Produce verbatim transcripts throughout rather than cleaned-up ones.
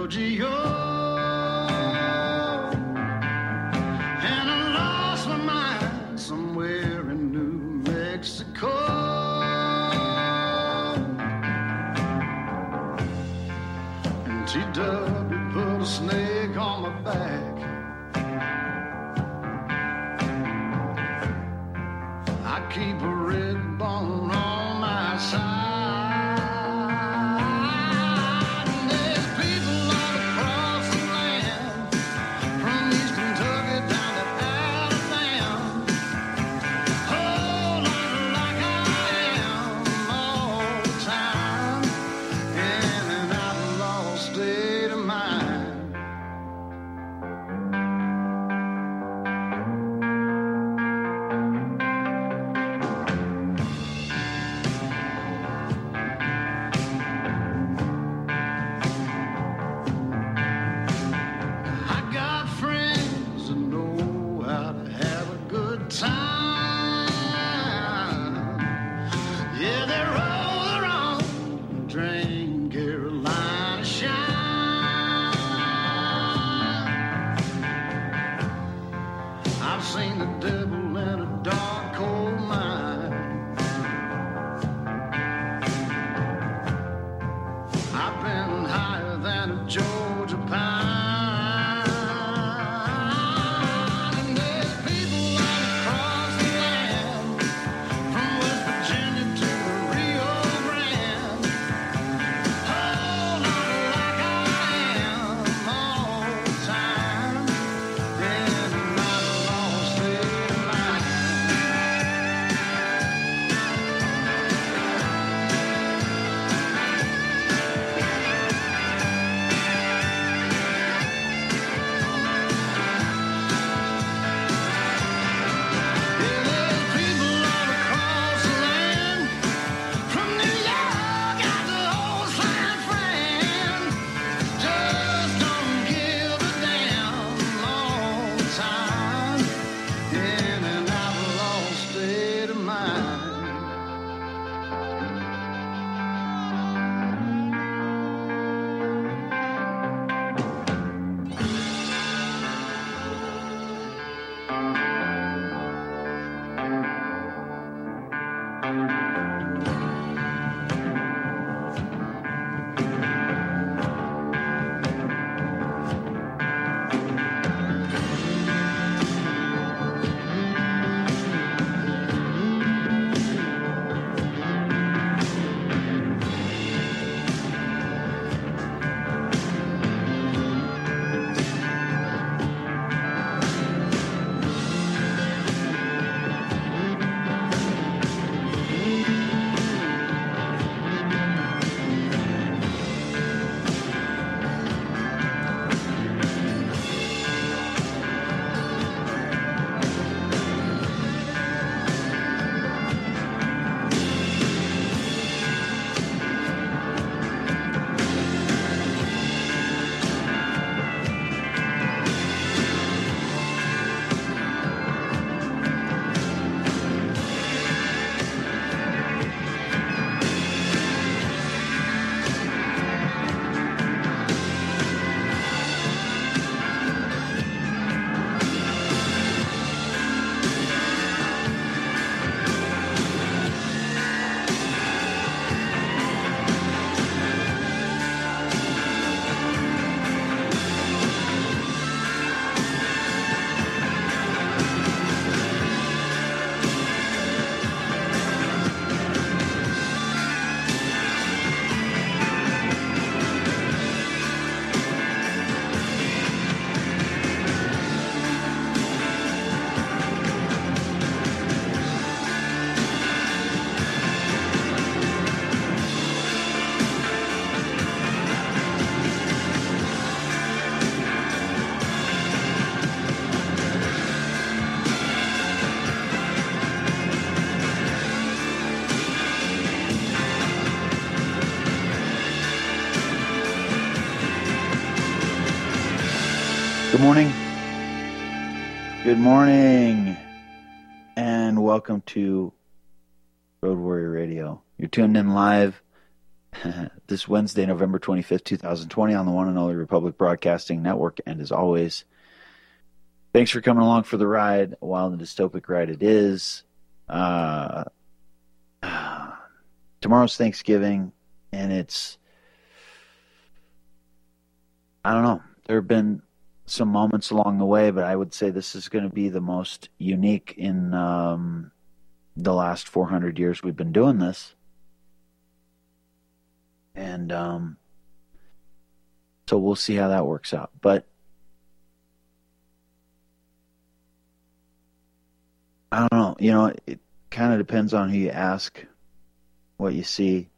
Good morning. Good morning. And welcome to Road Warrior Radio. You're tuned in live this Wednesday, November twenty-fifth, twenty twenty, on the One and Only Republic Broadcasting Network. And as always, thanks for coming along for the ride. A wild and dystopic ride it is. Uh, tomorrow's Thanksgiving, and it's, I don't know, there have been some moments along the way, but I would say this is going to be the most unique in um, the last four hundred years we've been doing this. And um, so we'll see how that works out. But I don't know. You know, it kind of depends on who you ask, what you see.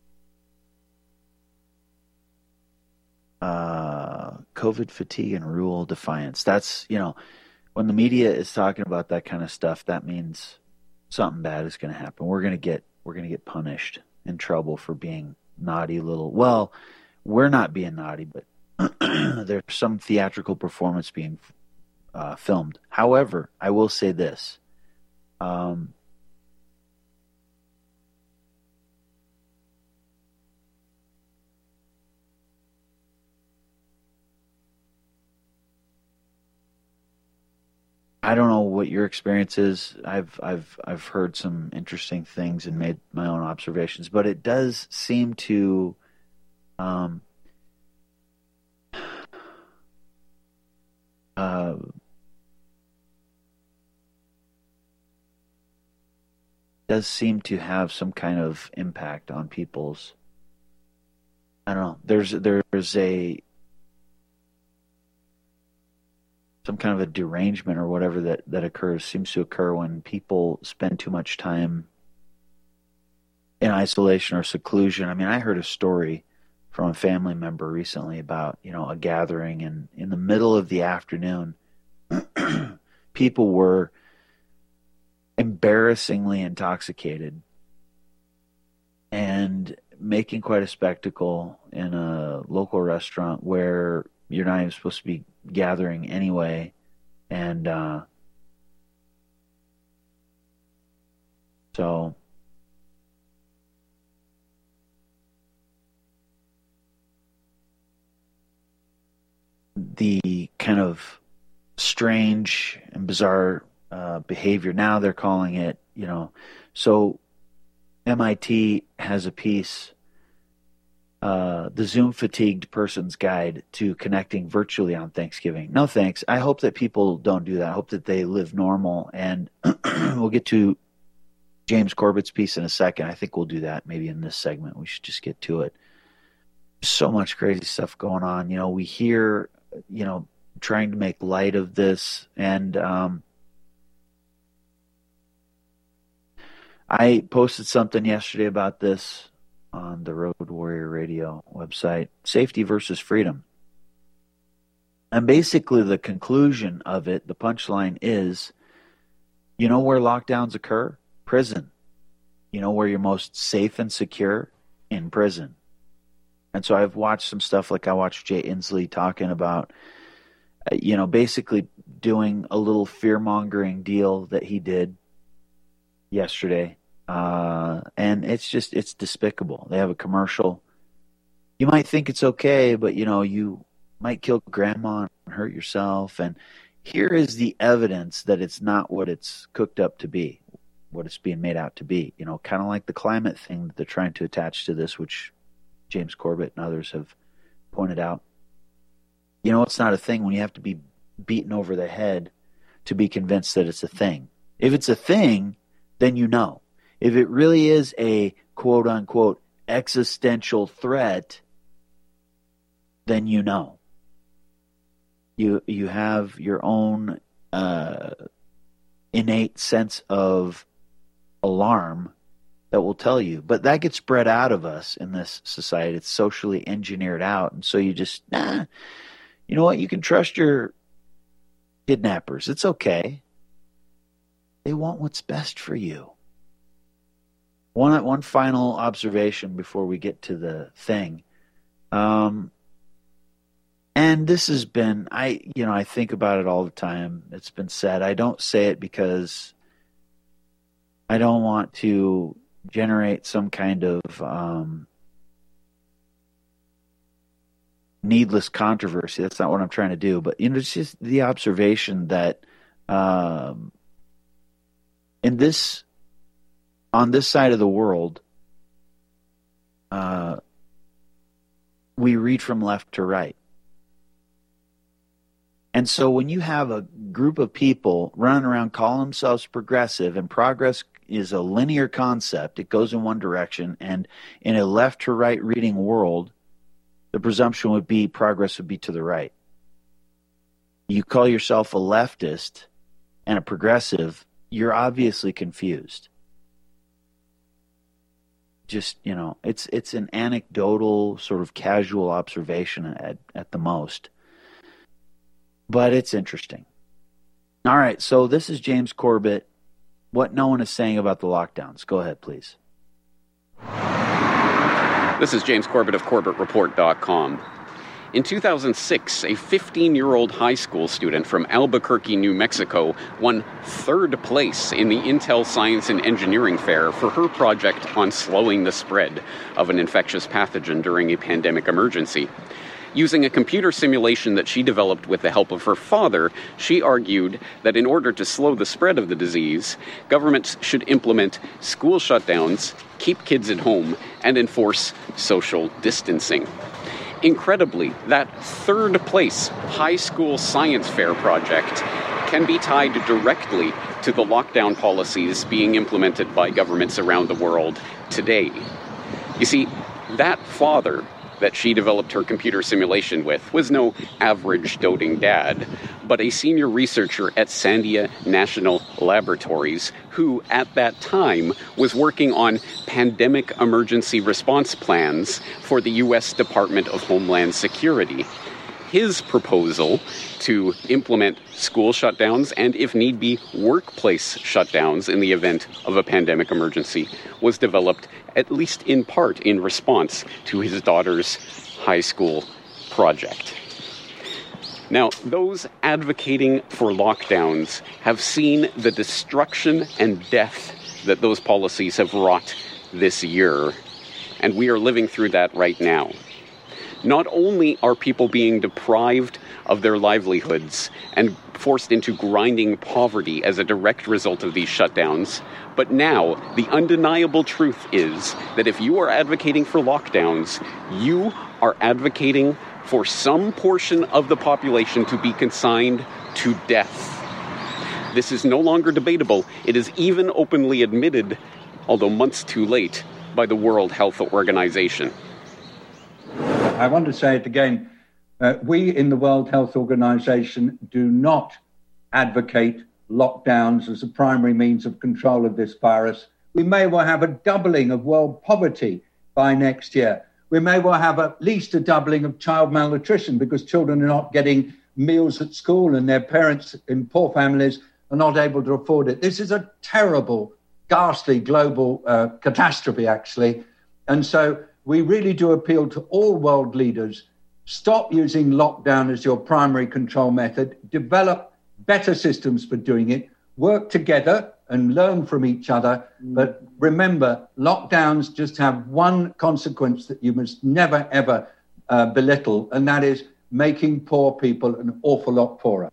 Uh, COVID fatigue and rule defiance. That's, you know, when the media is talking about that kind of stuff, that means something bad is going to happen. We're going to get, we're going to get punished, in trouble for being naughty little, well, we're not being naughty, but there's some theatrical performance being uh, filmed. However, I will say this. Um, I don't know what your experience is. I've I've I've heard some interesting things and made my own observations, but it does seem to um, uh, does seem to have some kind of impact on people's. I don't know. There's there's a some kind of a derangement or whatever that that occurs seems to occur when people spend too much time in isolation or seclusion. I mean, I heard a story from a family member recently about, you know, a gathering, and in the middle of the afternoon, people were embarrassingly intoxicated and making quite a spectacle in a local restaurant where you're not even supposed to be gathering anyway. And uh, so the kind of strange and bizarre uh, behavior, now they're calling it, you know, so M I T has a piece, uh, the Zoom Fatigued Person's Guide to Connecting Virtually on Thanksgiving. No thanks. I hope that people don't do that. I hope that they live normal. And we'll get to James Corbett's piece in a second. I think we'll do that maybe in this segment. We should just get to it. So much crazy stuff going on. You know, we hear, you know, trying to make light of this. And um, I posted something yesterday about this on the Road Warrior Radio website, safety versus freedom. And basically the conclusion of it, the punchline is, you know where lockdowns occur? Prison. You know where you're most safe and secure? In prison. And so I've watched some stuff, like I watched Jay Inslee talking about, you know, basically doing a little fear-mongering deal that he did yesterday. Uh, and it's just, it's despicable. They have a commercial. You might think it's okay, but, you know, you might kill grandma and hurt yourself. And here is the evidence that it's not what it's cooked up to be, what it's being made out to be. You know, kind of like the climate thing that they're trying to attach to this, which James Corbett and others have pointed out. You know, it's not a thing when you have to be beaten over the head to be convinced that it's a thing. If it's a thing, then you know. If it really is a quote-unquote existential threat, then you know. You you have your own uh, innate sense of alarm that will tell you. But that gets spread out of us in this society. It's socially engineered out. And so you just, nah, you know what? You can trust your kidnappers. It's okay. They want what's best for you. One one final observation before we get to the thing. Um, and this has been, I you know, I think about it all the time. It's been said. I don't say it because I don't want to generate some kind of um, needless controversy. That's not what I'm trying to do. But, you know, it's just the observation that um, in this, on this side of the world, uh, we read from left to right. And so when you have a group of people running around calling themselves progressive, and progress is a linear concept, it goes in one direction, and in a left to right reading world, the presumption would be progress would be to the right. You call yourself a leftist and a progressive, you're obviously confused. Just, you know, it's it's an anecdotal, sort of casual observation at, at the most. But it's interesting. All right, so this is James Corbett. What no one is saying about the lockdowns. Go ahead, please. This is James Corbett of Corbett Report dot com. In two thousand six, a fifteen-year-old high school student from Albuquerque, New Mexico, won third place in the Intel Science and Engineering Fair for her project on slowing the spread of an infectious pathogen during a pandemic emergency. Using a computer simulation that she developed with the help of her father, she argued that in order to slow the spread of the disease, governments should implement school shutdowns, keep kids at home, and enforce social distancing. Incredibly, that third-place high school science fair project can be tied directly to the lockdown policies being implemented by governments around the world today. You see, that father that she developed her computer simulation with was no average doting dad, but a senior researcher at Sandia National Laboratories who, at that time, was working on pandemic emergency response plans for the U S Department of Homeland Security. His proposal to implement school shutdowns and, if need be, workplace shutdowns in the event of a pandemic emergency was developed, at least in part, in response to his daughter's high school project. Now, those advocating for lockdowns have seen the destruction and death that those policies have wrought this year, and we are living through that right now. Not only are people being deprived of their livelihoods and forced into grinding poverty as a direct result of these shutdowns, but now the undeniable truth is that if you are advocating for lockdowns, you are advocating for some portion of the population to be consigned to death. This is no longer debatable. It is even openly admitted, although months too late, by the World Health Organization. I want to say it again. Uh, we in the World Health Organization do not advocate lockdowns as a primary means of control of this virus. We may well have a doubling of world poverty by next year. We may well have at least a doubling of child malnutrition because children are not getting meals at school and their parents in poor families are not able to afford it. This is a terrible, ghastly global uh, catastrophe, actually. And so we really do appeal to all world leaders. Stop using lockdown as your primary control method. Develop better systems for doing it. Work together and learn from each other. But remember, lockdowns just have one consequence that you must never, ever uh, belittle, and that is making poor people an awful lot poorer.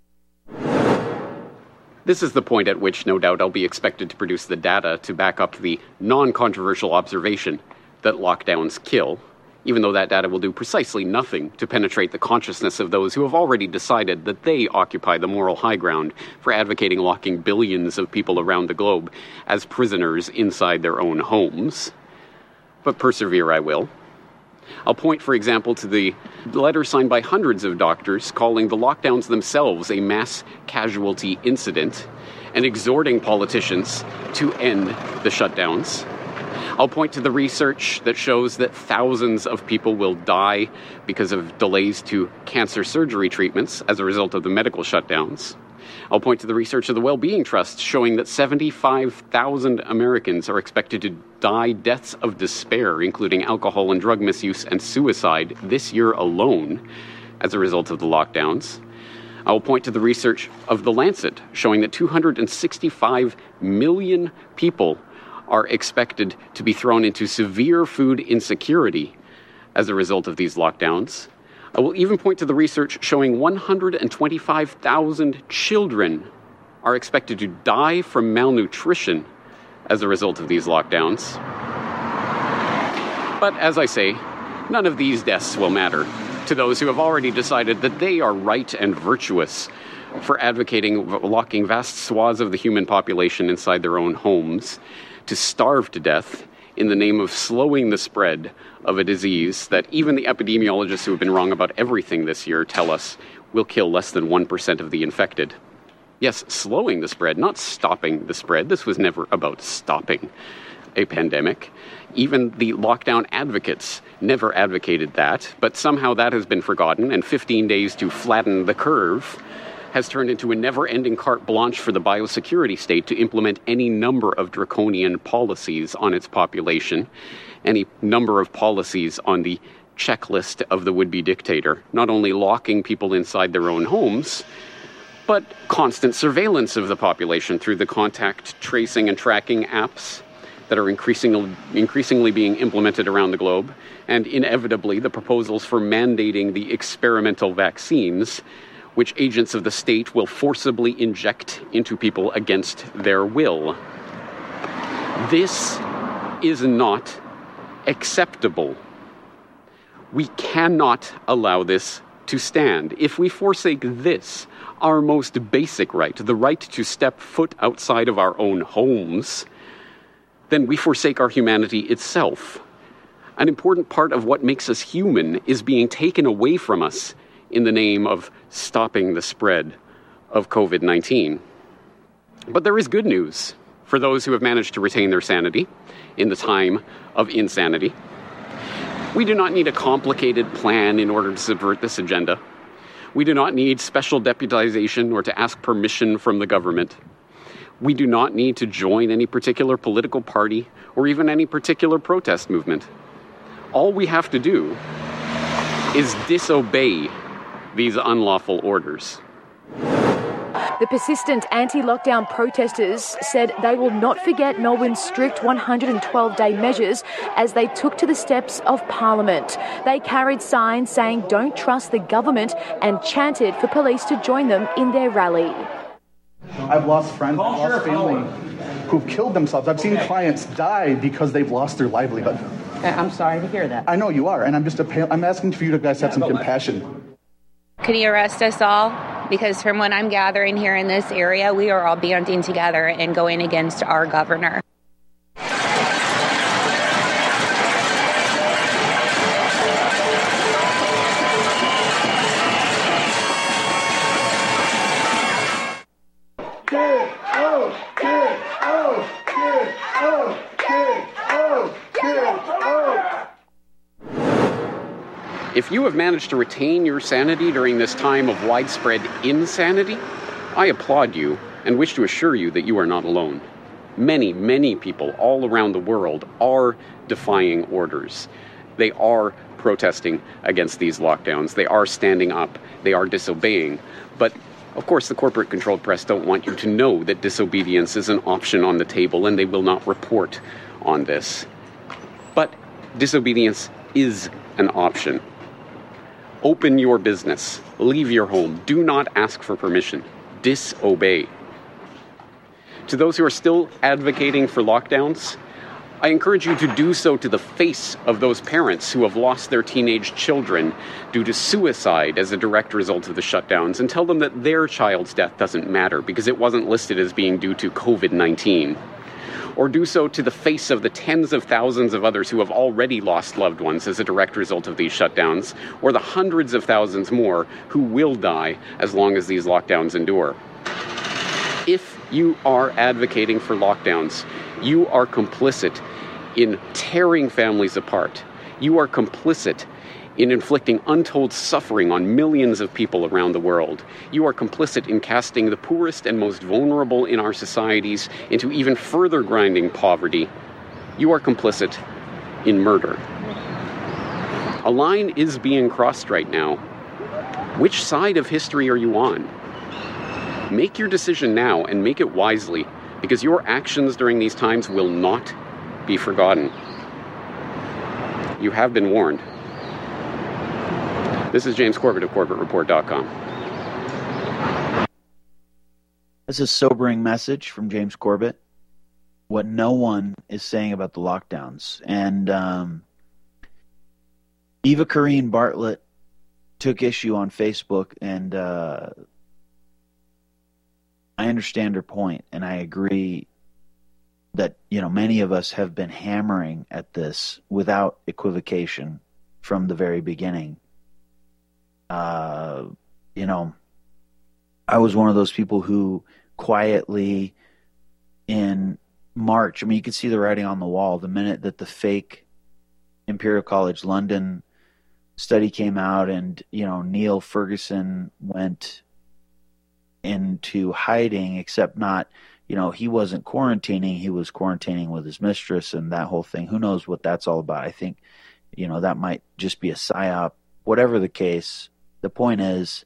This is the point at which, no doubt, I'll be expected to produce the data to back up the non-controversial observation that lockdowns kill, even though that data will do precisely nothing to penetrate the consciousness of those who have already decided that they occupy the moral high ground for advocating locking billions of people around the globe as prisoners inside their own homes. But persevere I will. I'll point, for example, to the letter signed by hundreds of doctors calling the lockdowns themselves a mass casualty incident and exhorting politicians to end the shutdowns. I'll point to the research that shows that thousands of people will die because of delays to cancer surgery treatments as a result of the medical shutdowns. I'll point to the research of the Well-Being Trust showing that seventy-five thousand Americans are expected to die deaths of despair, including alcohol and drug misuse and suicide, this year alone as a result of the lockdowns. I will point to the research of The Lancet showing that two hundred sixty-five million people are expected to be thrown into severe food insecurity as a result of these lockdowns. I will even point to the research showing one hundred twenty-five thousand children are expected to die from malnutrition as a result of these lockdowns. But as I say, none of these deaths will matter to those who have already decided that they are right and virtuous for advocating locking vast swaths of the human population inside their own homes to starve to death in the name of slowing the spread of a disease that even the epidemiologists who have been wrong about everything this year tell us will kill less than one percent of the infected. Yes, slowing the spread, not stopping the spread. This was never about stopping a pandemic. Even the lockdown advocates never advocated that, but somehow that has been forgotten, and fifteen days to flatten the curve has turned into a never-ending carte blanche for the biosecurity state to implement any number of draconian policies on its population, any number of policies on the checklist of the would-be dictator, not only locking people inside their own homes, but constant surveillance of the population through the contact tracing and tracking apps that are increasingly, increasingly being implemented around the globe, and inevitably the proposals for mandating the experimental vaccines, which agents of the state will forcibly inject into people against their will. This is not acceptable. We cannot allow this to stand. If we forsake this, our most basic right, the right to step foot outside of our own homes, then we forsake our humanity itself. An important part of what makes us human is being taken away from us in the name of stopping the spread of covid nineteen. But there is good news for those who have managed to retain their sanity in the time of insanity. We do not need a complicated plan in order to subvert this agenda. We do not need special deputization or to ask permission from the government. We do not need to join any particular political party or even any particular protest movement. All we have to do is disobey these unlawful orders. The persistent anti-lockdown protesters said they will not forget Melbourne's strict one hundred twelve day measures as they took to the steps of Parliament. They carried signs saying don't trust the government and chanted for police to join them in their rally. I've lost friends, I've lost family who've killed themselves. I've seen clients die because they've lost their livelihood. I'm sorry to hear that. I know you are, and I'm just a, I'm asking for you to guys have some compassion. Could you arrest us all? Because from what I'm gathering here in this area, we are all banding together and going against our governor. If you have managed to retain your sanity during this time of widespread insanity, I applaud you and wish to assure you that you are not alone. Many, many people all around the world are defying orders. They are protesting against these lockdowns. They are standing up. They are disobeying. But of course, the corporate-controlled press don't want you to know that disobedience is an option on the table, and they will not report on this. But disobedience is an option. Open your business. Leave your home. Do not ask for permission. Disobey. To those who are still advocating for lockdowns, I encourage you to do so to the face of those parents who have lost their teenage children due to suicide as a direct result of the shutdowns, and tell them that their child's death doesn't matter because it wasn't listed as being due to covid nineteen. Or do so to the face of the tens of thousands of others who have already lost loved ones as a direct result of these shutdowns, or the hundreds of thousands more who will die as long as these lockdowns endure. If you are advocating for lockdowns, you are complicit in tearing families apart. You are complicit in inflicting untold suffering on millions of people around the world. You are complicit in casting the poorest and most vulnerable in our societies into even further grinding poverty. You are complicit in murder. A line is being crossed right now. Which side of history are you on? Make your decision now and make it wisely, because your actions during these times will not be forgotten. You have been warned. This is James Corbett of Corbett Report dot com. This is a sobering message from James Corbett. What no one is saying about the lockdowns. And um, Eva Kareen Bartlett took issue on Facebook, and uh, I understand her point, and I agree that, you know, many of us have been hammering at this without equivocation from the very beginning. Uh, you know, I was one of those people who quietly in March, I mean, you could see the writing on the wall the minute that the fake Imperial College London study came out, and, you know, Neil Ferguson went into hiding, except not, you know, he wasn't quarantining, he was quarantining with his mistress and that whole thing. Who knows what that's all about? I think, you know, that might just be a psyop. Whatever the case, the point is,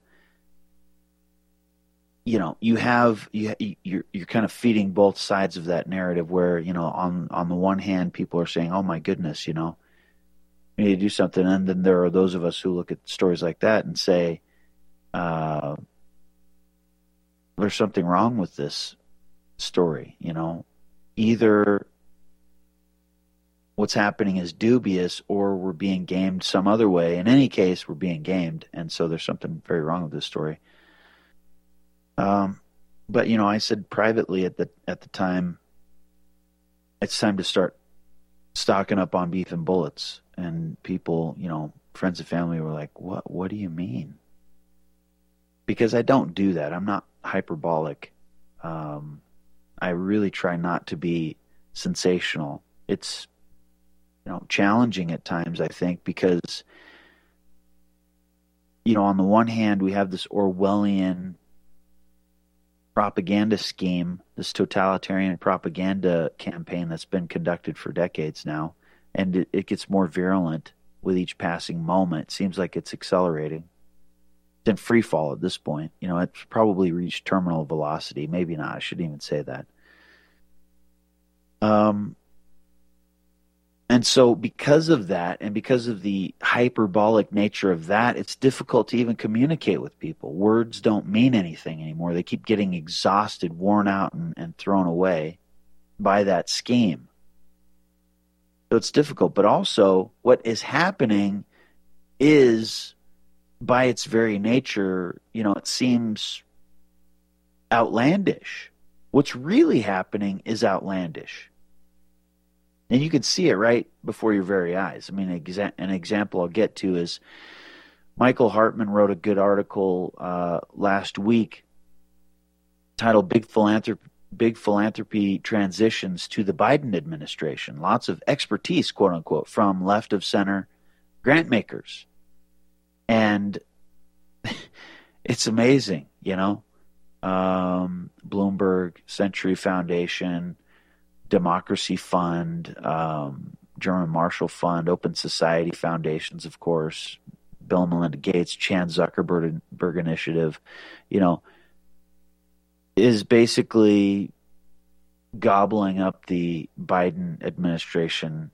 you know, you have, you, you're, you're kind of feeding both sides of that narrative where, you know, on, on the one hand, people are saying, oh my goodness, you know, we need to do something. And then there are those of us who look at stories like that and say, uh, there's something wrong with this story, you know. Either what's happening is dubious or we're being gamed some other way. In any case, we're being gamed, and so there's something very wrong with this story. Um, but, you know, I said privately at the at the time, it's time to start stocking up on beef and bullets. And people, you know, friends and family were like, what, what do you mean? Because I don't do that. I'm not hyperbolic. Um, I really try not to be sensational. It's, you know, challenging at times, I think, because, you know, on the one hand, we have this Orwellian propaganda scheme, this totalitarian propaganda campaign that's been conducted for decades now, and it, it gets more virulent with each passing moment. It seems like it's accelerating. It's in free fall at this point. You know, it's probably reached terminal velocity. Maybe not. I shouldn't even say that. Um, and so because of that, and because of the hyperbolic nature of that, it's difficult to even communicate with people. Words don't mean anything anymore. They keep getting exhausted, worn out, and, and thrown away by that scheme. So it's difficult. But also, what is happening is, by its very nature, you know, it seems outlandish. What's really happening is outlandish. And you can see it right before your very eyes. I mean, an, exa- an example I'll get to is Michael Hartman wrote a good article uh, last week titled Big Philanthropy, Big Philanthropy Transitions to the Biden Administration. Lots of expertise, quote unquote, from left of center grant makers. And it's amazing, you know. Um, Bloomberg, Century Foundation, Democracy Fund, um, German Marshall Fund, Open Society Foundations, of course, Bill and Melinda Gates, Chan Zuckerberg Initiative, you know, is basically gobbling up the Biden administration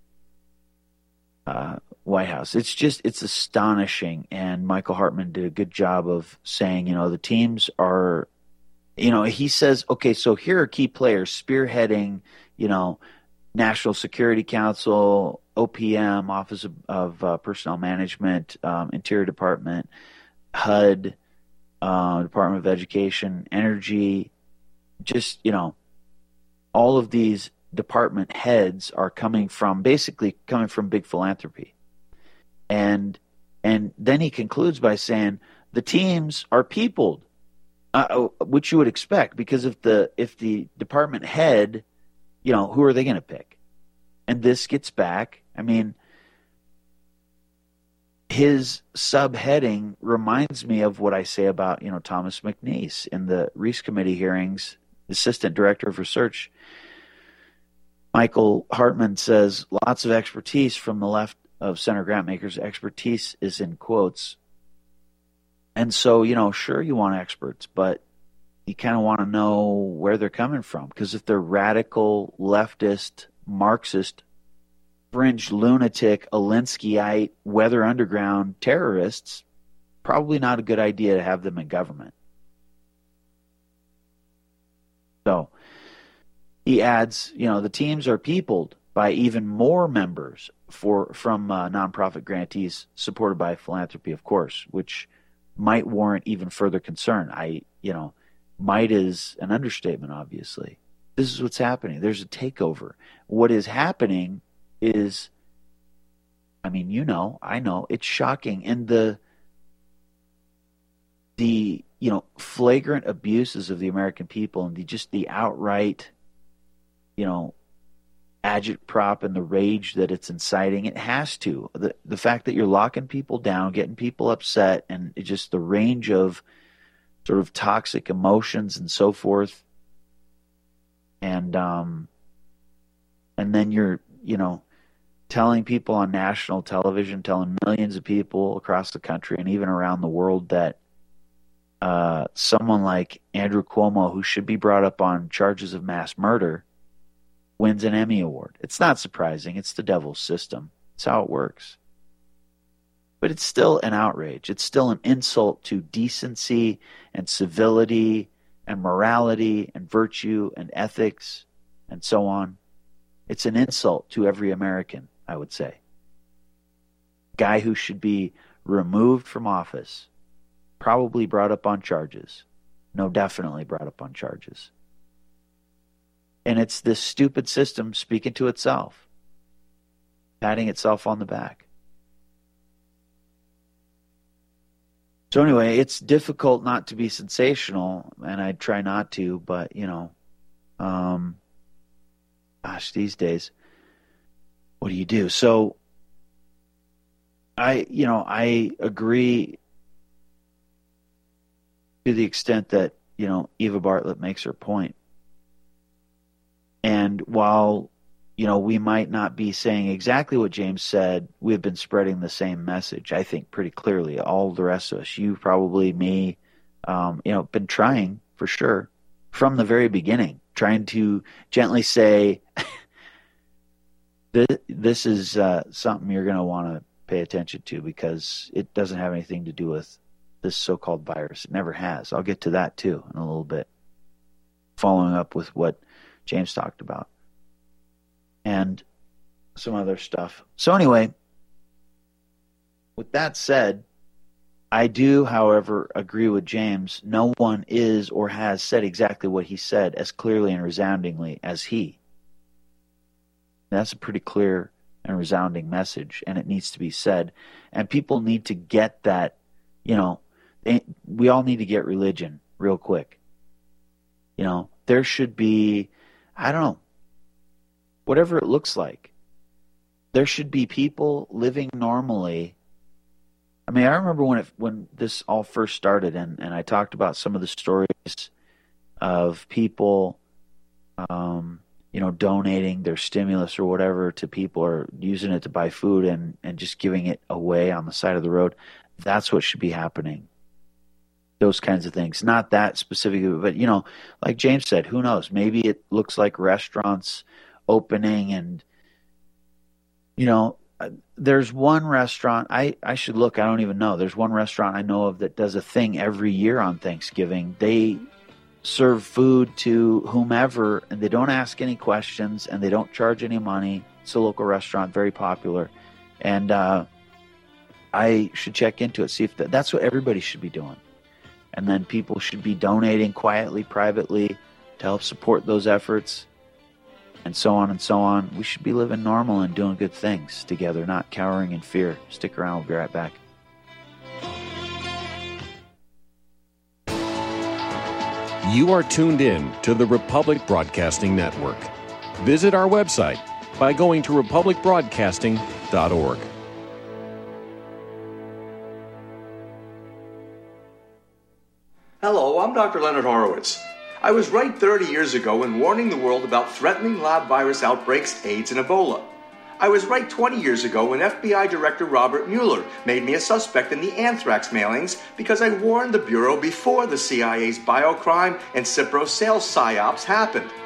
uh, White House. It's just, it's astonishing. And Michael Hartman did a good job of saying, you know, the teams are, you know, he says, okay, so here are key players spearheading, you know, National Security Council, O P M, Office of, of uh, Personnel Management, um, Interior Department, H U D, uh, Department of Education, Energy, just, you know, all of these department heads are coming from, basically coming from big philanthropy. And and then he concludes by saying the teams are peopled, uh, which you would expect, because if the if the department head, you know, who are they going to pick? And this gets back, I mean, his subheading reminds me of what I say about, you know, Thomas McNeese in the Reese Committee hearings, Assistant Director of Research. Michael Hartman says lots of expertise from the left of center grant makers. Expertise is in quotes. And so, you know, sure, you want experts, but you kind of want to know where they're coming from. Because if they're radical, leftist, Marxist fringe lunatic, Alinskyite, Weather Underground terrorists, probably not a good idea to have them in government. So he adds, you know, the teams are peopled by even more members for from uh, nonprofit grantees supported by philanthropy, of course, which might warrant even further concern. I, you know, might is an understatement, obviously. This is what's happening. There's a takeover. What is happening is, I mean, you know, I know, it's shocking. And the, the, you know, flagrant abuses of the American people and the, just the outright, you know, agitprop and the rage that it's inciting, it has to. The, the fact that you're locking people down, getting people upset, and it just the range of sort of toxic emotions and so forth. And, um, and then you're, you know, telling people on national television, telling millions of people across the country and even around the world that uh, someone like Andrew Cuomo, who should be brought up on charges of mass murder, wins an Emmy Award. It's not surprising. It's the devil's system. It's how it works. But it's still an outrage. It's still an insult to decency and civility and morality and virtue and ethics and so on. It's an insult to every American, I would say. Guy who should be removed from office, probably brought up on charges. No, definitely brought up on charges. And it's this stupid system speaking to itself, patting itself on the back. So anyway, it's difficult not to be sensational, and I try not to, but, you know, um, gosh, these days, what do you do? So I, you know, I agree to the extent that, you know, Eva Bartlett makes her point. And while, you know, we might not be saying exactly what James said, we've been spreading the same message, I think, pretty clearly. All the rest of us, you probably, me, um, you know, been trying for sure from the very beginning, trying to gently say, this, this is uh, something you're going to want to pay attention to because it doesn't have anything to do with this so-called virus. It never has. I'll get to that too in a little bit, following up with what James talked about and some other stuff. So anyway, with that said, I do, however, agree with James. No one is or has said exactly what he said as clearly and resoundingly as he. That's a pretty clear and resounding message, and it needs to be said. And people need to get that, you know, they, we all need to get religion real quick. You know, there should be, I don't know, whatever it looks like. There should be people living normally. I mean, I remember when it, when this all first started, and, and I talked about some of the stories of people, um, you know, donating their stimulus or whatever to people or using it to buy food and, and just giving it away on the side of the road. That's what should be happening. Those kinds of things. Not that specifically, but, you know, like James said, who knows? Maybe it looks like restaurants opening and, you know, there's one restaurant, I, I should look, I don't even know. There's one restaurant I know of that does a thing every year on Thanksgiving. They serve food to whomever, and they don't ask any questions, and they don't charge any money. It's a local restaurant, very popular. And uh, I should check into it, see if that, that's what everybody should be doing. And then people should be donating quietly, privately, to help support those efforts, and so on and so on. We should be living normal and doing good things together, not cowering in fear. Stick around, we'll be right back. You are tuned in to the Republic Broadcasting Network. Visit our website by going to republic broadcasting dot org. Hello, I'm Doctor Leonard Horowitz. I was right thirty years ago in warning the world about threatening lab virus outbreaks, AIDS, and Ebola. I was right twenty years ago when F B I Director Robert Mueller made me a suspect in the anthrax mailings because I warned the Bureau before the C I A's biocrime and Cipro sales psyops happened.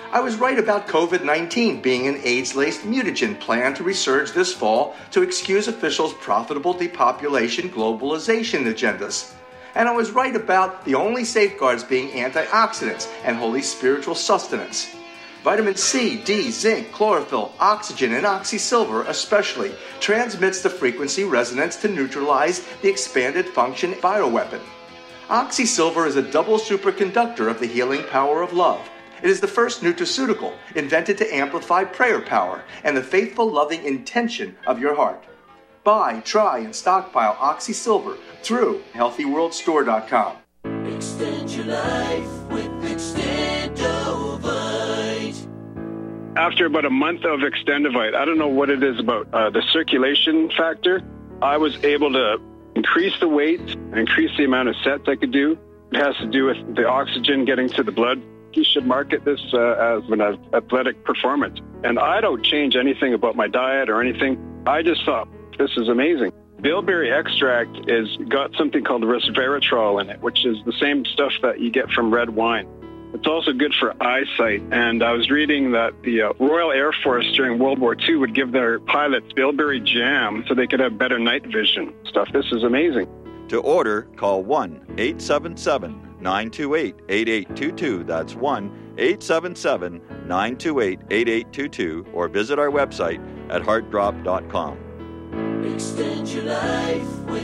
I was right about COVID nineteen being an AIDS-laced mutagen planned to resurge this fall to excuse officials' profitable depopulation globalization agendas. And I was right about the only safeguards being antioxidants and holy spiritual sustenance. Vitamin C, D, zinc, chlorophyll, oxygen, and oxysilver especially transmits the frequency resonance to neutralize the expanded function bioweapon. Oxysilver is a double superconductor of the healing power of love. It is the first nutraceutical invented to amplify prayer power and the faithful, loving intention of your heart. Buy, try, and stockpile Oxysilver through healthy world store dot com. Extend your life with Extendovite. After about a month of Extendovite, I don't know what it is about uh, the circulation factor, I was able to increase the weight, increase the amount of sets I could do. It has to do with the oxygen getting to the blood. You should market this uh, as an athletic performance. And I don't change anything about my diet or anything. I just thought, this is amazing. Bilberry extract is got something called resveratrol in it, which is the same stuff that you get from red wine. It's also good for eyesight. And I was reading that the uh, Royal Air Force during World War Two would give their pilots bilberry jam so they could have better night vision stuff. This is amazing. To order, call one eight seven seven, nine two eight, eight eight two two. That's one eight seven seven, nine two eight, eight eight two two, or visit our website at heart drop dot com. Extend your life with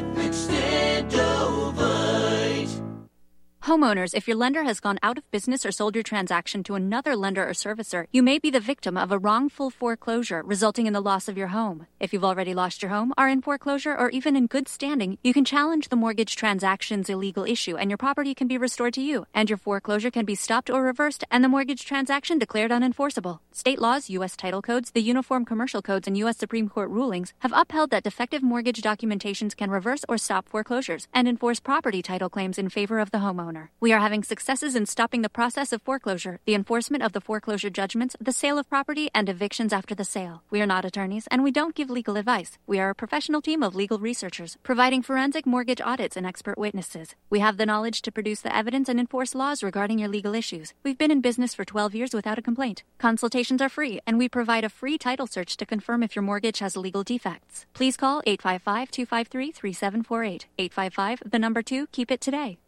Extendovite. Homeowners, if your lender has gone out of business or sold your transaction to another lender or servicer, you may be the victim of a wrongful foreclosure resulting in the loss of your home. If you've already lost your home, are in foreclosure, or even in good standing, you can challenge the mortgage transaction's illegal issue and your property can be restored to you, and your foreclosure can be stopped or reversed and the mortgage transaction declared unenforceable. State laws, U S title codes, the Uniform Commercial Codes, and U S Supreme Court rulings have upheld that defective mortgage documentations can reverse or stop foreclosures and enforce property title claims in favor of the homeowner. We are having successes in stopping the process of foreclosure, the enforcement of the foreclosure judgments, the sale of property, and evictions after the sale. We are not attorneys, and we don't give legal advice. We are a professional team of legal researchers, providing forensic mortgage audits and expert witnesses. We have the knowledge to produce the evidence and enforce laws regarding your legal issues. We've been in business for twelve years without a complaint. Consultations are free, and we provide a free title search to confirm if your mortgage has legal defects. Please call eight five five, two five three, three seven four eight. eight five five, the number two, keep it today.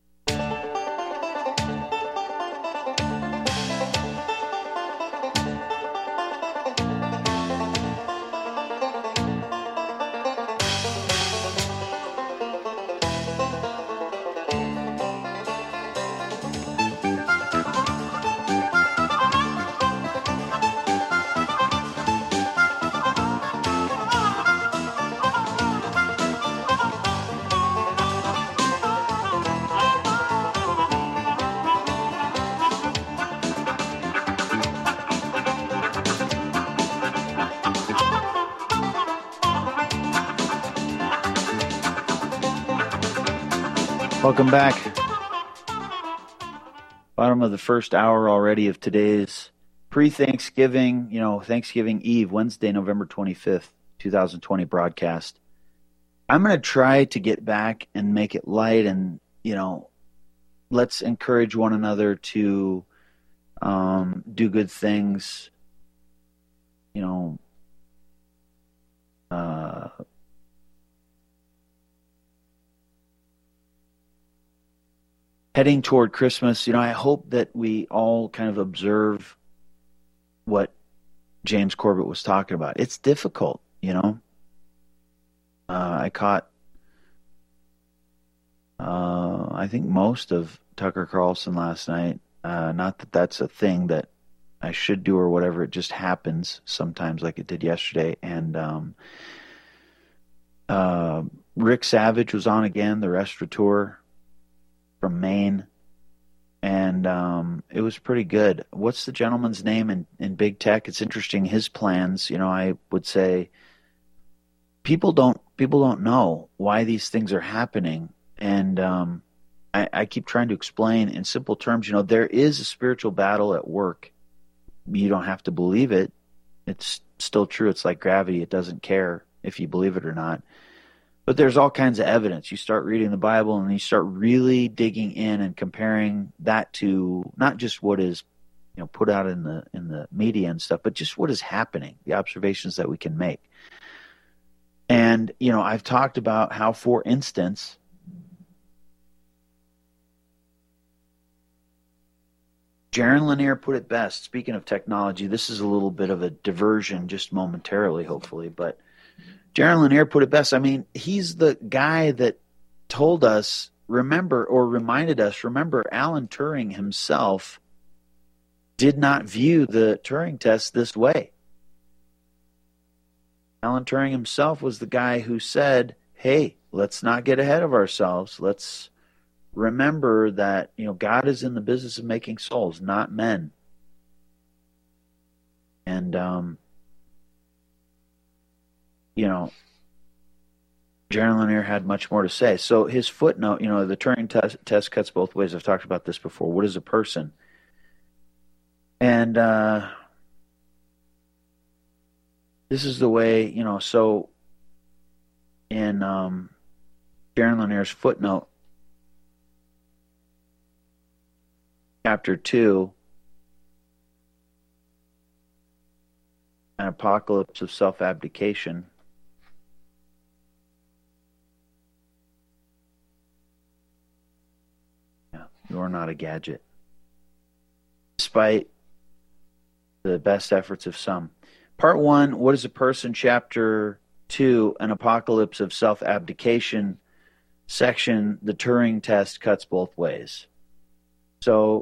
Welcome back. Bottom of the first hour already of today's pre-Thanksgiving, you know, Thanksgiving Eve, Wednesday, November twenty-fifth, twenty twenty broadcast. I'm going to try to get back and make it light and, you know, let's encourage one another to um, do good things, you know, uh, heading toward Christmas, you know, I hope that we all kind of observe what James Corbett was talking about. It's difficult, you know. Uh, I caught, uh, I think, most of Tucker Carlson last night. Uh, not that that's a thing that I should do or whatever. It just happens sometimes, like it did yesterday. And um, uh, Rick Savage was on again, the restaurateur from Maine, and um, it was pretty good. What's the gentleman's name in, in big tech? It's interesting, his plans. You know, I would say people don't people don't know why these things are happening, and um, I, I keep trying to explain in simple terms. You know, there is a spiritual battle at work. You don't have to believe it. It's still true. It's like gravity. It doesn't care if you believe it or not. But there's all kinds of evidence. You start reading the Bible and you start really digging in and comparing that to not just what is you know, put out in the in the media and stuff, but just what is happening, the observations that we can make. And, you know, I've talked about how, for instance, Jaron Lanier put it best. Speaking of technology, this is a little bit of a diversion just momentarily, hopefully, but Jaron Lanier put it best. I mean, he's the guy that told us, remember, or reminded us, remember, Alan Turing himself did not view the Turing test this way. Alan Turing himself was the guy who said, hey, let's not get ahead of ourselves. Let's remember that, you know, God is in the business of making souls, not men. And, um, you know, Jaron Lanier had much more to say. So his footnote, you know, the Turing test, test cuts both ways. I've talked about this before. What is a person? And uh, this is the way, you know, so in um, Jaron Lanier's footnote, chapter two, an apocalypse of self-abdication. Yeah, you're not a gadget. Despite the best efforts of some. Part one, what is a person? Chapter two, an apocalypse of self-abdication. Section, the Turing test cuts both ways. So,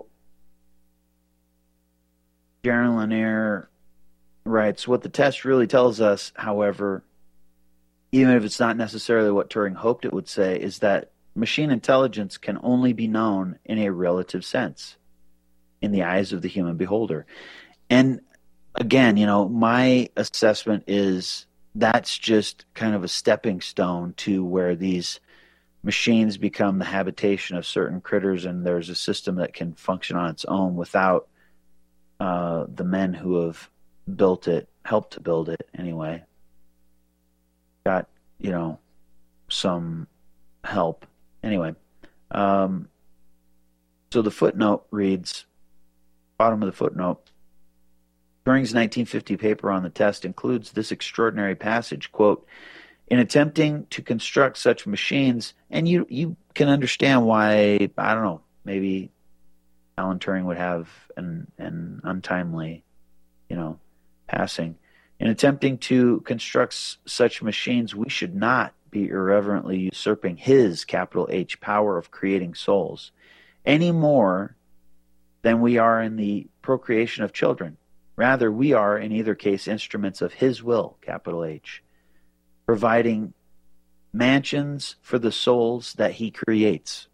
Jaron Lanier writes, what the test really tells us, however, even if it's not necessarily what Turing hoped it would say, is that machine intelligence can only be known in a relative sense, in the eyes of the human beholder. And again, you know, my assessment is that's just kind of a stepping stone to where these machines become the habitation of certain critters, and there's a system that can function on its own without uh, the men who have built it, helped to build it anyway. Got, you know, some help. Anyway, um, so the footnote reads, bottom of the footnote, Turing's nineteen fifty paper on the test includes this extraordinary passage, quote, in attempting to construct such machines, and you, you can understand why, I don't know, maybe Alan Turing would have an, an untimely, you know, passing. In attempting to construct s- such machines, we should not be irreverently usurping his, capital H, power of creating souls, any more than we are in the procreation of children. Rather, we are, in either case, instruments of his will, capital H, providing mansions for the souls that he creates.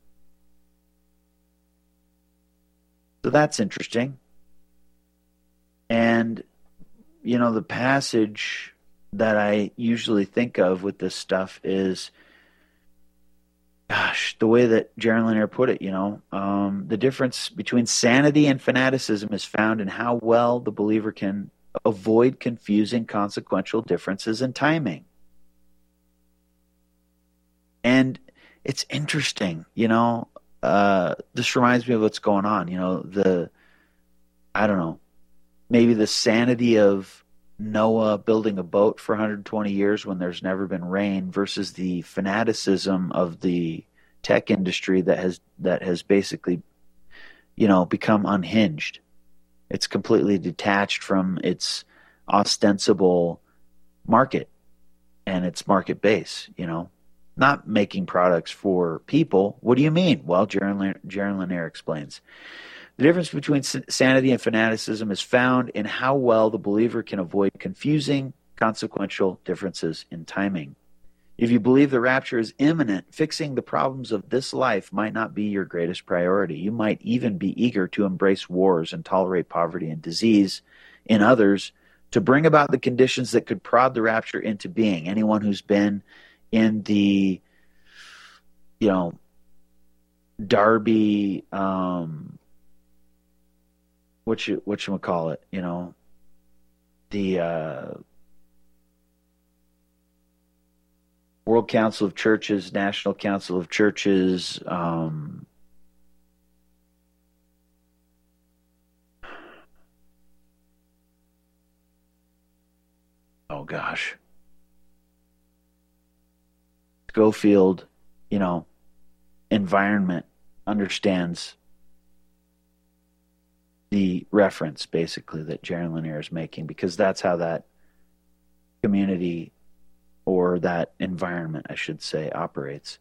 So that's interesting. And, you know, the passage that I usually think of with this stuff is, gosh, the way that Jaron Lanier put it, you know, um, the difference between sanity and fanaticism is found in how well the believer can avoid confusing consequential differences in timing. And it's interesting, you know, uh, this reminds me of what's going on, you know, the, I don't know, maybe the sanity of Noah building a boat for one hundred twenty years when there's never been rain versus the fanaticism of the tech industry that has, that has basically, you know, become unhinged. It's completely detached from its ostensible market and its market base, you know. Not making products for people. What do you mean? Well, Jaron, Jaron Lanier explains. The difference between sanity and fanaticism is found in how well the believer can avoid confusing consequential differences in timing. If you believe the rapture is imminent, fixing the problems of this life might not be your greatest priority. You might even be eager to embrace wars and tolerate poverty and disease in others to bring about the conditions that could prod the rapture into being. Anyone who's been in the, you know, Darby, um, what you what you call it, you know, the uh, World Council of Churches, National Council of Churches, um, oh gosh. Schofield, you know, environment understands the reference basically that Jaron Lanier is making, because that's how that community or that environment, I should say, operates.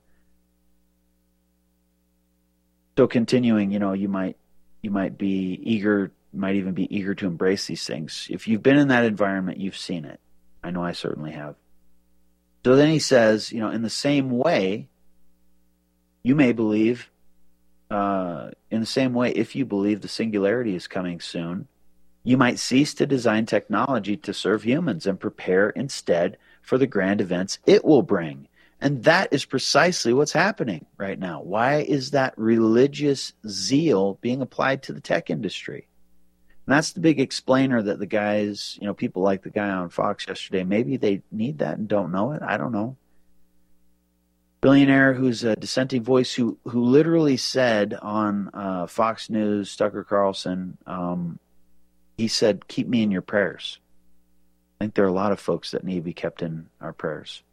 So continuing, you know, you might you might be eager, might even be eager to embrace these things. If you've been in that environment, you've seen it. I know I certainly have. So then he says, you know, in the same way, you may believe, uh, in the same way, if you believe the singularity is coming soon, you might cease to design technology to serve humans and prepare instead for the grand events it will bring. And that is precisely what's happening right now. Why is that religious zeal being applied to the tech industry? And that's the big explainer that the guys, you know, people like the guy on Fox yesterday, maybe they need that and don't know it. I don't know. Billionaire who's a dissenting voice who who literally said on uh, Fox News, Tucker Carlson, um, he said, keep me in your prayers. I think there are a lot of folks that need to be kept in our prayers.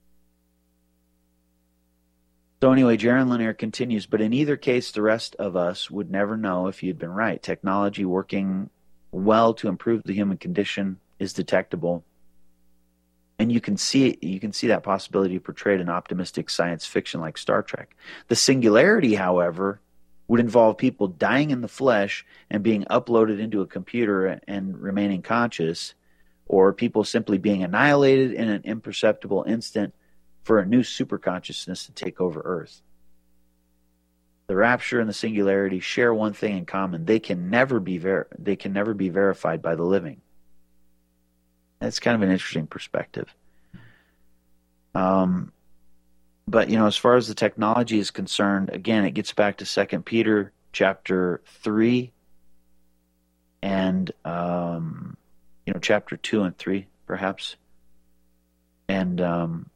So anyway, Jaron Lanier continues, but in either case, the rest of us would never know if you'd been right. Technology working well to improve the human condition is detectable. And you can see you can see that possibility portrayed in optimistic science fiction like Star Trek. The singularity, however, would involve people dying in the flesh and being uploaded into a computer and remaining conscious, or people simply being annihilated in an imperceptible instant for a new superconsciousness to take over Earth. The rapture and the singularity share one thing in common: they can never be ver- they can never be verified by the living. That's kind of an interesting perspective. Um, but you know, as far as the technology is concerned, again, it gets back to Second Peter chapter three, and um, you know, chapter two and three, perhaps, and um,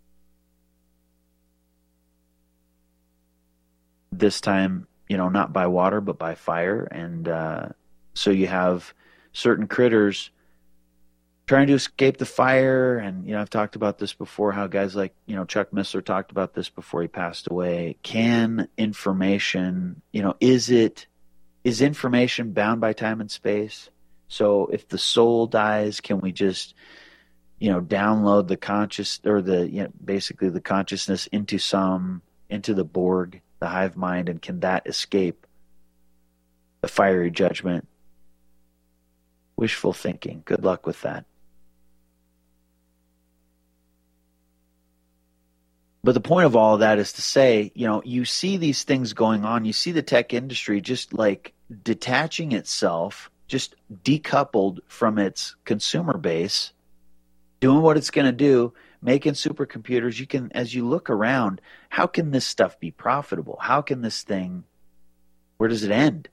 this time, you know, not by water, but by fire. And uh, so you have certain critters trying to escape the fire. And, you know, I've talked about this before, how guys like, you know, Chuck Missler talked about this before he passed away. Can information, you know, is it, is information bound by time and space? So if the soul dies, can we just, you know, download the conscious, or the, you know, basically the consciousness into some, into the Borg, the hive mind, and can that escape the fiery judgment? Wishful thinking. Good luck with that. But the point of all of that is to say, you know, you see these things going on. You see the tech industry just like detaching itself, just decoupled from its consumer base, doing what it's going to do, making supercomputers. You can, as you look around, how can this stuff be profitable? How can this thing, where does it end?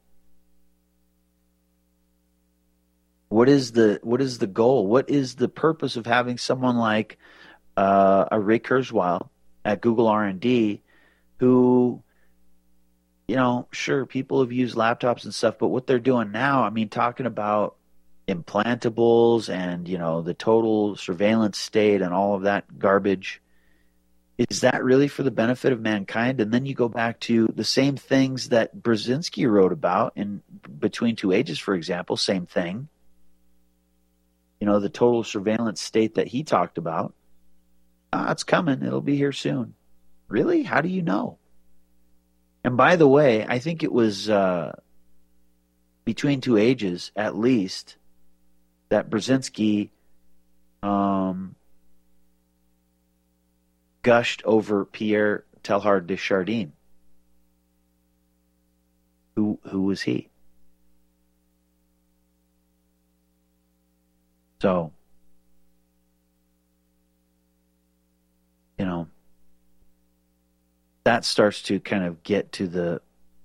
What is the what is the goal? What is the purpose of having someone like uh, a Ray Kurzweil at Google R and D, who, you know, sure, people have used laptops and stuff, but what they're doing now, I mean, talking about implantables and, you know, the total surveillance state and all of that garbage, is that really for the benefit of mankind? And then you go back to the same things that Brzezinski wrote about in Between Two Ages, for example, same thing. You know, the total surveillance state that he talked about. Ah, it's coming. It'll be here soon. Really? How do you know? And by the way, I think it was uh, Between Two Ages, at least, that Brzezinski um, gushed over Pierre Teilhard de Chardin. Who who was he? So, you know, that starts to kind of get to the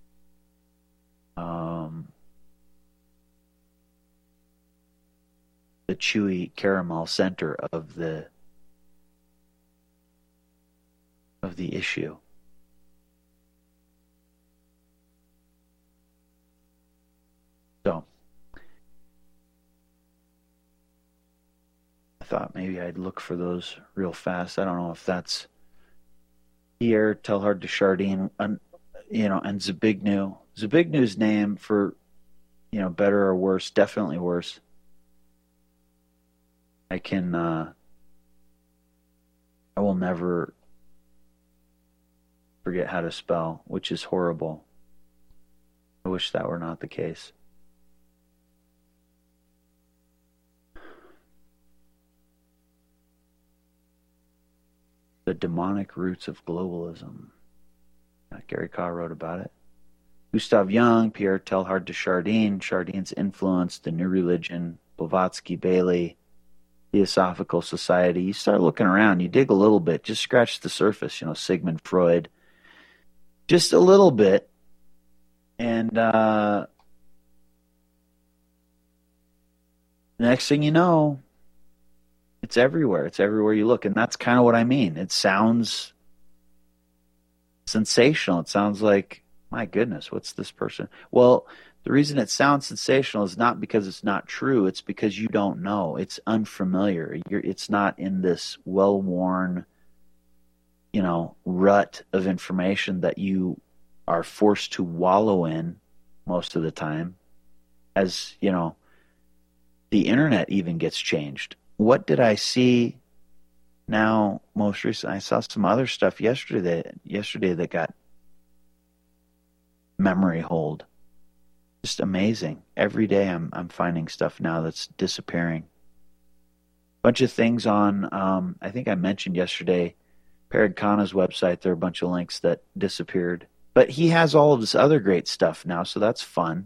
um, the chewy caramel center of the of the issue. So, thought maybe I'd look for those real fast. I don't know if that's Pierre Teilhard de Chardin, and, you know, and Zbigniew. Zbignew's name, for, you know, better or worse, definitely worse. I can, uh, I will never forget how to spell, which is horrible. I wish that were not the case. The demonic roots of globalism. Uh, Gary Carr wrote about it. Gustav Jung, Pierre Teilhard de Chardin, Chardin's influence, the new religion, Blavatsky, Bailey, Theosophical Society. You start looking around, you dig a little bit, just scratch the surface, you know, Sigmund Freud, just a little bit, and uh, next thing you know, it's everywhere. It's everywhere you look, and that's kind of what I mean. It sounds sensational. It sounds like, my goodness, what's this person? Well, the reason it sounds sensational is not because it's not true. It's because you don't know. It's unfamiliar. You're, it's not in this well-worn, you know, rut of information that you are forced to wallow in most of the time. As, you know, the internet even gets changed. What did I see now most recently? I saw some other stuff yesterday that, yesterday that got memory hold. Just amazing. Every day I'm I'm finding stuff now that's disappearing. Bunch of things on, um, I think I mentioned yesterday, Parag Khanna's website. There are a bunch of links that disappeared. But he has all of this other great stuff now, so that's fun.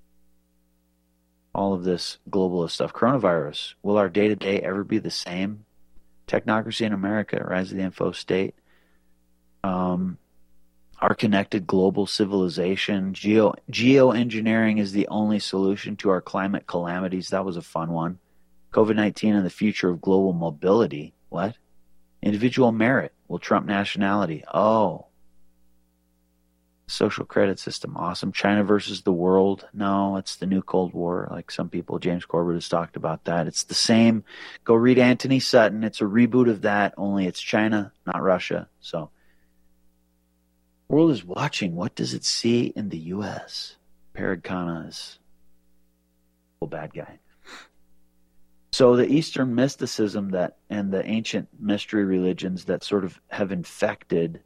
All of this globalist stuff. Coronavirus. Will our day-to-day ever be the same? Technocracy in America. Rise of the info state. Um... Our connected global civilization. Geo geoengineering is the only solution to our climate calamities. That was a fun one. COVID nineteen and the future of global mobility. What? Individual merit will trump nationality. Oh. Social credit system. Awesome. China versus the world. No, it's the new Cold War. Like some people, James Corbett has talked about that. It's the same. Go read Anthony Sutton. It's a reboot of that, only it's China, not Russia. So. The world is watching. What does it see in the U S? Parag Khanna is a bad guy. So the Eastern mysticism that and the ancient mystery religions that sort of have infected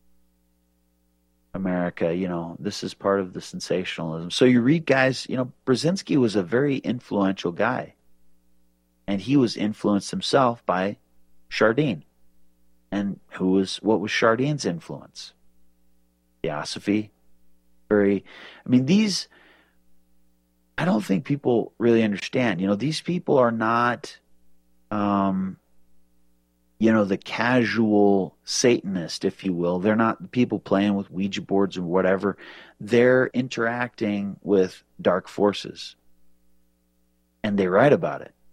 America, you know, this is part of the sensationalism. So you read guys, you know, Brzezinski was a very influential guy. And he was influenced himself by Chardin. And who was what was Chardin's influence? Theosophy. Very, I mean, these, I don't think people really understand. You know, these people are not, um, you know, the casual Satanist, if you will. They're not people playing with Ouija boards or whatever. They're interacting with dark forces. And they write about it.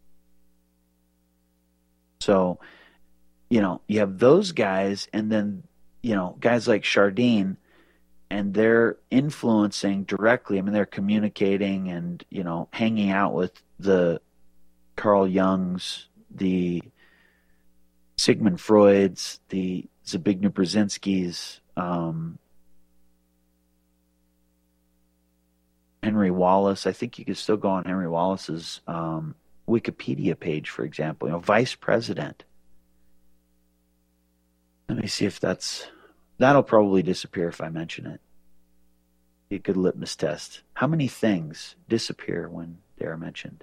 So, you know, you have those guys, and then, you know, guys like Chardin, and they're influencing directly. I mean, they're communicating and, you know, hanging out with the Carl Jungs, the Sigmund Freuds, the Zbigniew Brzezinskis, um, Henry Wallace. I think you could still go on Henry Wallace's um, Wikipedia page, for example. You know, vice president. Let me see if that's... That'll probably disappear if I mention it. Be a good litmus test. How many things disappear when they are mentioned?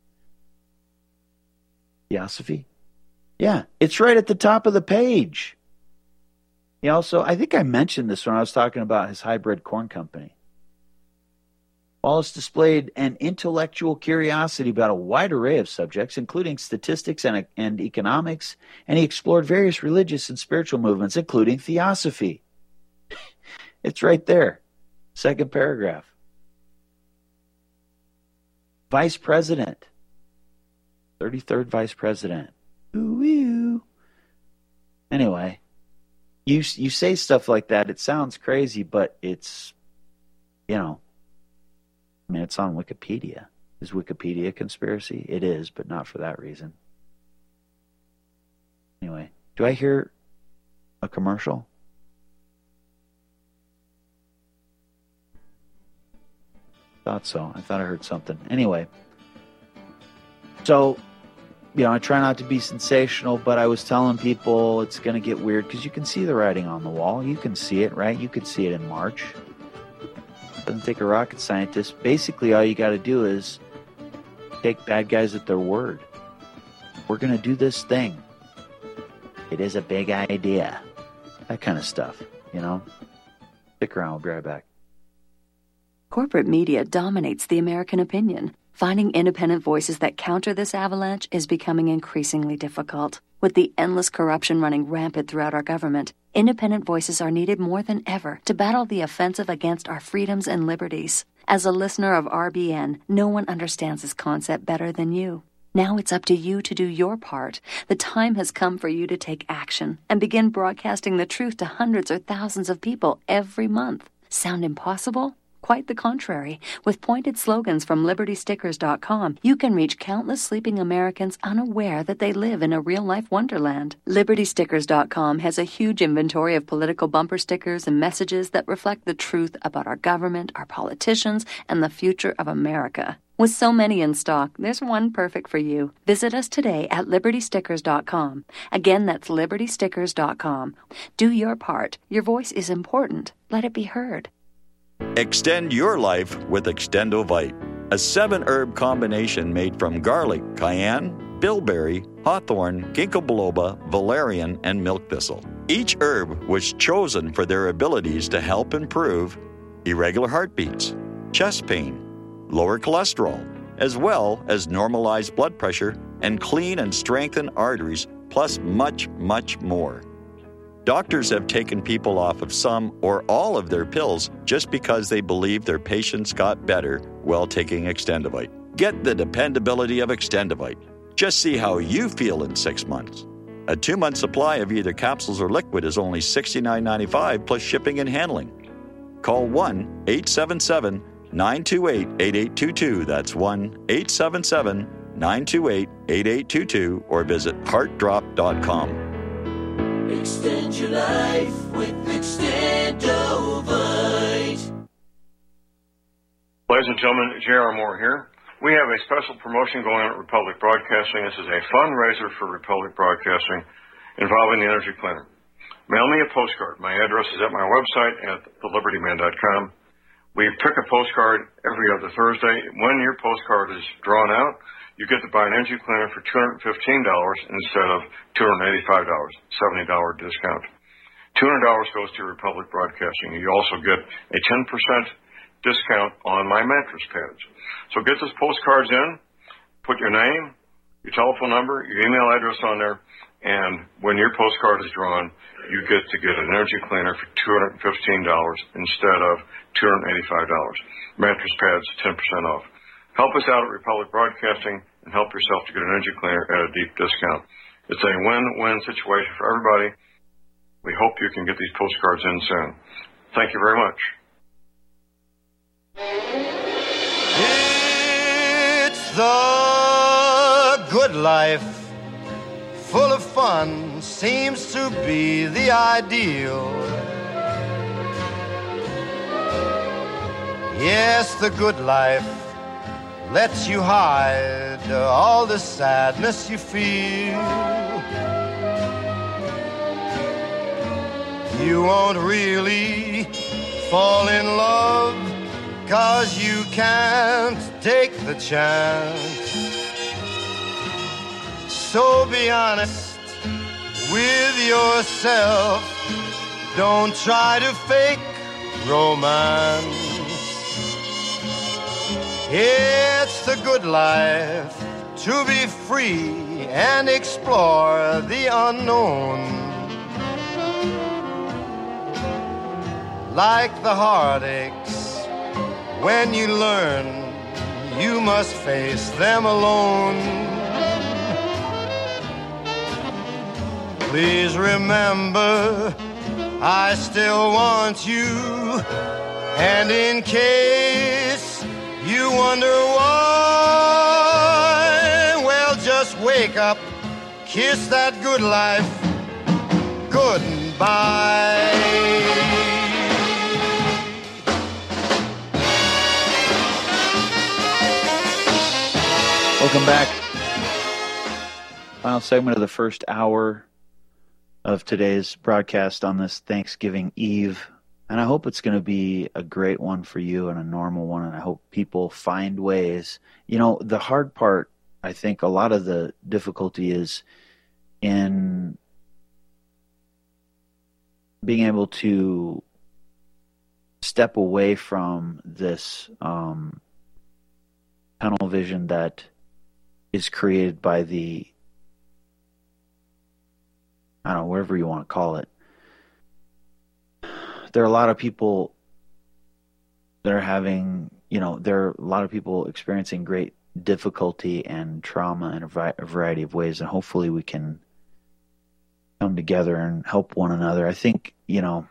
Theosophy? Yeah, it's right at the top of the page. He also, I think I mentioned this when I was talking about his hybrid corn company. Wallace displayed an intellectual curiosity about a wide array of subjects, including statistics and, and economics, and he explored various religious and spiritual movements, including theosophy. It's right there. Second paragraph. Vice President. thirty-third Vice President. Ooh-wee-oo. Anyway, you, you say stuff like that, it sounds crazy, but it's, you know, I mean, it's on Wikipedia. Is Wikipedia a conspiracy? It is, but not for that reason. Anyway, do I hear a commercial? Thought so. I thought I heard something. Anyway, so, you know, I try not to be sensational, but I was telling people it's going to get weird because you can see the writing on the wall. You can see it, right? You could see it in March. It doesn't take a rocket scientist. Basically, all you got to do is take bad guys at their word. We're going to do this thing. It is a big idea. That kind of stuff, you know? Stick around, we'll be right back. Corporate media dominates the American opinion. Finding independent voices that counter this avalanche is becoming increasingly difficult. With the endless corruption running rampant throughout our government, independent voices are needed more than ever to battle the offensive against our freedoms and liberties. As a listener of R B N, no one understands this concept better than you. Now it's up to you to do your part. The time has come for you to take action and begin broadcasting the truth to hundreds or thousands of people every month. Sound impossible? Quite the contrary. With pointed slogans from Liberty Stickers dot com, you can reach countless sleeping Americans unaware that they live in a real-life wonderland. Liberty Stickers dot com has a huge inventory of political bumper stickers and messages that reflect the truth about our government, our politicians, and the future of America. With so many in stock, there's one perfect for you. Visit us today at Liberty Stickers dot com. Again, that's Liberty Stickers dot com. Do your part. Your voice is important. Let it be heard. Extend your life with Extendovite, a seven-herb combination made from garlic, cayenne, bilberry, hawthorn, ginkgo biloba, valerian, and milk thistle. Each herb was chosen for their abilities to help improve irregular heartbeats, chest pain, lower cholesterol, as well as normalize blood pressure and clean and strengthen arteries, plus much, much more. Doctors have taken people off of some or all of their pills just because they believe their patients got better while taking Extendovite. Get the dependability of Extendovite. Just see how you feel in six months. A two-month supply of either capsules or liquid is only sixty-nine ninety-five plus shipping and handling. Call one eight seven seven nine two eight eight eight two two. That's one eight seven seven nine two eight eight eight two two or visit heart drop dot com. Extend your life with Extendovite. Ladies and gentlemen, J R. Moore here. We have a special promotion going on at Republic Broadcasting. This is a fundraiser for Republic Broadcasting involving the Energy Cleaner. Mail me a postcard. My address is at my website at the liberty man dot com. We pick a postcard every other Thursday. When your postcard is drawn out, you get to buy an energy cleaner for two hundred fifteen dollars instead of two hundred eighty-five dollars, seventy dollars discount. two hundred dollars goes to Republic Broadcasting. You also get a ten percent discount on my mattress pads. So get those postcards in, put your name, your telephone number, your email address on there, and when your postcard is drawn, you get to get an energy cleaner for two hundred fifteen dollars instead of two hundred eighty-five dollars. Mattress pads, ten percent off. Help us out at Republic Broadcasting and help yourself to get an energy cleaner at a deep discount. It's a win-win situation for everybody. We hope you can get these postcards in soon. Thank you very much. It's the good life, full of fun, seems to be the ideal. Yes, the good life lets you hide all the sadness you feel. You won't really fall in love, 'cause you can't take the chance. So be honest with yourself. Don't try to fake romance. It's the good life to be free and explore the unknown. Like the heartaches, when you learn you must face them alone. Please remember, I still want you, and in case you wonder why, well, just wake up, kiss that good life goodbye. Welcome back. Final segment of the first hour of today's broadcast on this Thanksgiving Eve. And I hope it's going to be a great one for you and a normal one. And I hope people find ways. You know, the hard part, I think a lot of the difficulty is in being able to step away from this um, tunnel vision that is created by the, I don't know, whatever you want to call it. There are a lot of people that are having, you know, there are a lot of people experiencing great difficulty and trauma in a, vi- a variety of ways, and hopefully we can come together and help one another. I think, you know,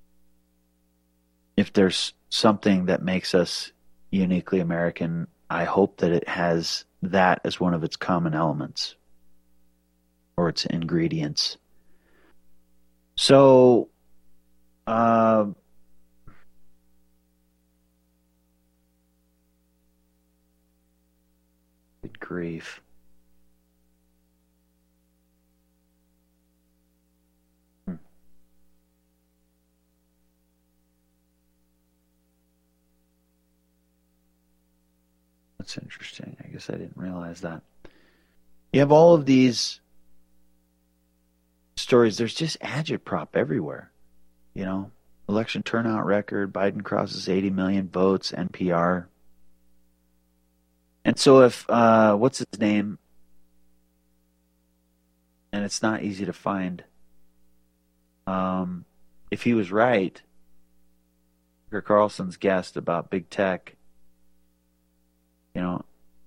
if there's something that makes us uniquely American, I hope that it has that as one of its common elements or its ingredients. So, uh, good grief. Hmm. That's interesting. I guess I didn't realize that. You have all of these stories. There's just agitprop everywhere. You know, election turnout record, Biden crosses eighty million votes, N P R. And so if, uh, what's his name? And it's not easy to find. Um, if he was right, Tucker Carlson's guest about big tech, you know,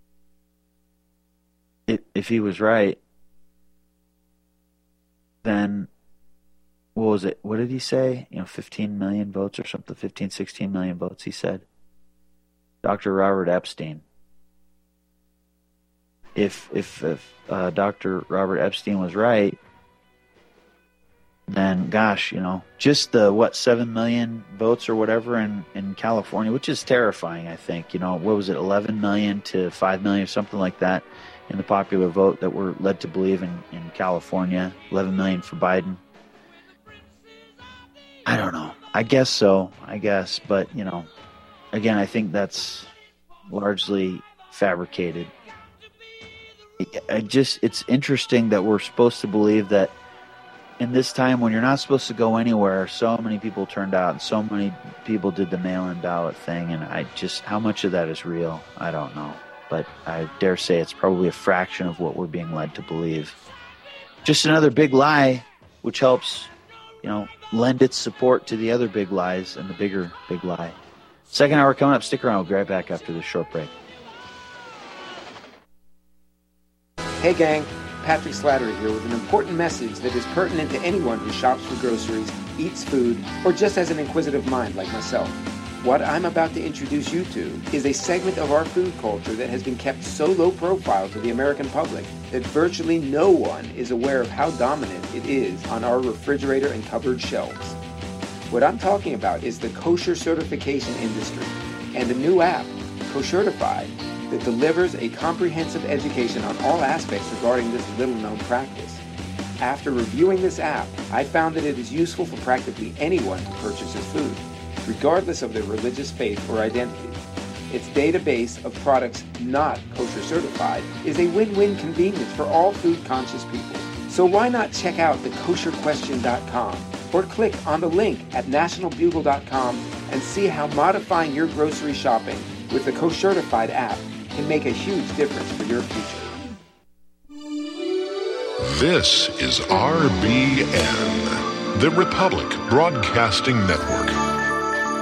it, if he was right, then what was it? What did he say? You know, fifteen million votes or something, fifteen, sixteen million votes, he said. Doctor Robert Epstein. If if, if uh, Doctor Robert Epstein was right, then gosh, you know, just the, what, seven million votes or whatever in, in California, which is terrifying, I think. You know, what was it, eleven million to five million or something like that in the popular vote that we're led to believe in, in California, eleven million for Biden. I don't know. I guess so, I guess. But, you know, again, I think that's largely fabricated. I just, it's interesting that we're supposed to believe that in this time when you're not supposed to go anywhere, so many people turned out and so many people did the mail-in ballot thing. And I just, how much of that is real? I don't know. But I dare say it's probably a fraction of what we're being led to believe. Just another big lie, which helps, you know, lend its support to the other big lies and the bigger big lie. Second hour coming up. Stick around. We'll be right back after this short break. Hey gang, Patrick Slattery here with an important message that is pertinent to anyone who shops for groceries, eats food, or just has an inquisitive mind like myself. What I'm about to introduce you to is a segment of our food culture that has been kept so low profile to the American public that virtually no one is aware of how dominant it is on our refrigerator and cupboard shelves. What I'm talking about is the kosher certification industry and a new app, Koshertified, that delivers a comprehensive education on all aspects regarding this little-known practice. After reviewing this app, I found that it is useful for practically anyone who purchases food, regardless of their religious faith or identity. Its database of products not kosher certified is a win-win convenience for all food-conscious people. So why not check out the kosher question dot com or click on the link at national bugle dot com and see how modifying your grocery shopping with the Koshertified app can make a huge difference for your future. This is R B N, the Republic Broadcasting Network.